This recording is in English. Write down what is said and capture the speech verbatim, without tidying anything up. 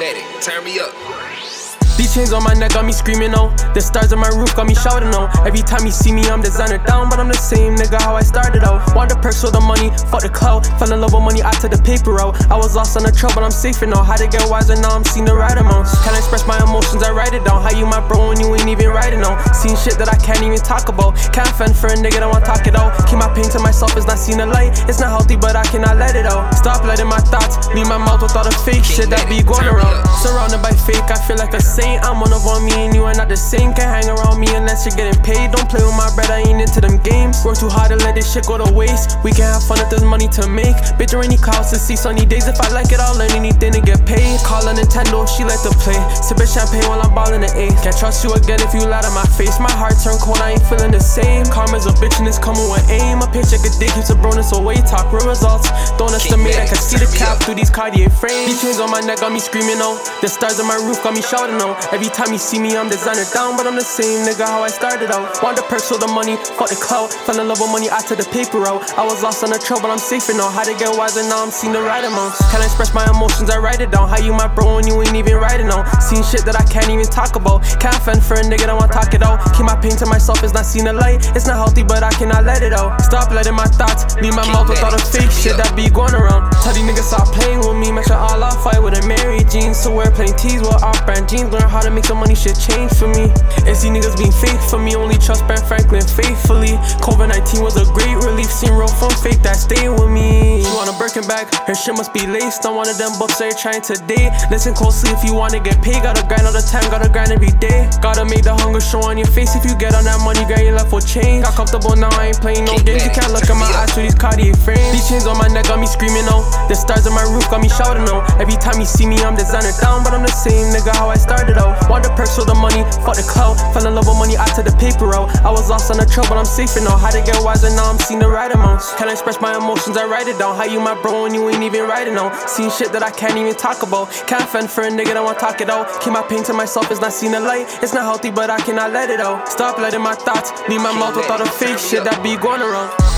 Kinetic, turn me up. These chains on my neck got me screaming, oh. The stars on my roof got me shouting, oh. Every time you see me, I'm designer down, but I'm the same nigga how I started, oh. Want the perks with the money, fuck the clout. Fell in love with money, I took the paper out. I was lost on the trail, but I'm safer now. How to get wiser now, I'm seeing the right amounts. Can I express my emotions, I write it down. How you my bro when you ain't even writing on? Seeing shit that I can't even talk about. Can't fend for a nigga that want talk it out. Keep my pain to myself, it's not seeing the light. It's not healthy, but I cannot let it out. Stop letting my thoughts leave my mouth with all the fake shit that be going around. Surrounded by fake, I feel like a saint. I'm one of one. Me and you are not the same. Can't hang around me unless you're getting paid. Don't play with my bread, I ain't into them games. Work too hard to let this shit go to waste. We can have fun if there's money to make. Bitch, there any clouds to see sunny days. If I like it, I'll learn anything to get paid. Call a Nintendo, she like to play. Sippin' champagne while I'm ballin' the eighth. Can't trust you again if you lie to my face. My heart turn cold, I ain't feeling the same. Karma's a bitch and it's coming with aim. A paycheck a day keeps a bonus away. Talk real results, don't estimate. I can see the cap through these Cartier frames. These chains on my neck got me screaming, oh. The stars on my roof got me shouting, oh. Every time you see me, I'm designer down, but I'm the same nigga how I started out. Want the perks with the money, fuck the clout. Fell in love with money, I took the paper out. I was lost on the trail, but I'm safer now. How to get wiser now, I'm seeing the right amounts. Can I express my emotions, I write it down. How you my bro when you ain't even writing on? Seeing shit that I can't even talk about. Can't fend for a nigga that want talk it out. Keep my pain to myself, it's not seeing the light. It's not healthy, but I cannot let it out. Stop letting my thoughts leave my mouth with all the fake shit that be going around. Tell these niggas stop playing with me. Make sure all I fight with a Mary jeans. To wear plain tees with off-brand jeans. Learn how to make some money, shit change for me. And see niggas being fake for me. Only trust Ben Franklin faithfully. COVID nineteen was a great relief. Seen real from fake that stay with me. She want a Birkin bag, her shit must be laced. On one of them books that you're trying today. Listen closely if you wanna get paid. Gotta grind all the time, gotta grind every day. Gotta make the hunger show on your face. If you get on that money, girl, you left with change. Got comfortable now, I ain't playing no games. You can't look at my eyes through these Cartier frames. These chains on my neck got me screaming, oh. The stars on my roof got me shouting, oh. Every time you see me, I'm designer down, but I'm the same nigga how I started out. Want the perks with the money, fuck the clout. Fell in love with money, I took the paper out. I was lost on the trail, but I'm safer now. How to get wiser now, I'm seeing the right amounts. Can I express my emotions, I write it down. How you my bro when you ain't even writing on? Seeing shit that I can't even talk about. Can't fend for a nigga that want talk it out. Keep my pain to myself, it's not seeing the light. It's not healthy, but I cannot let it out. Stop letting my thoughts leave my mouth with all the fake shit that be going around.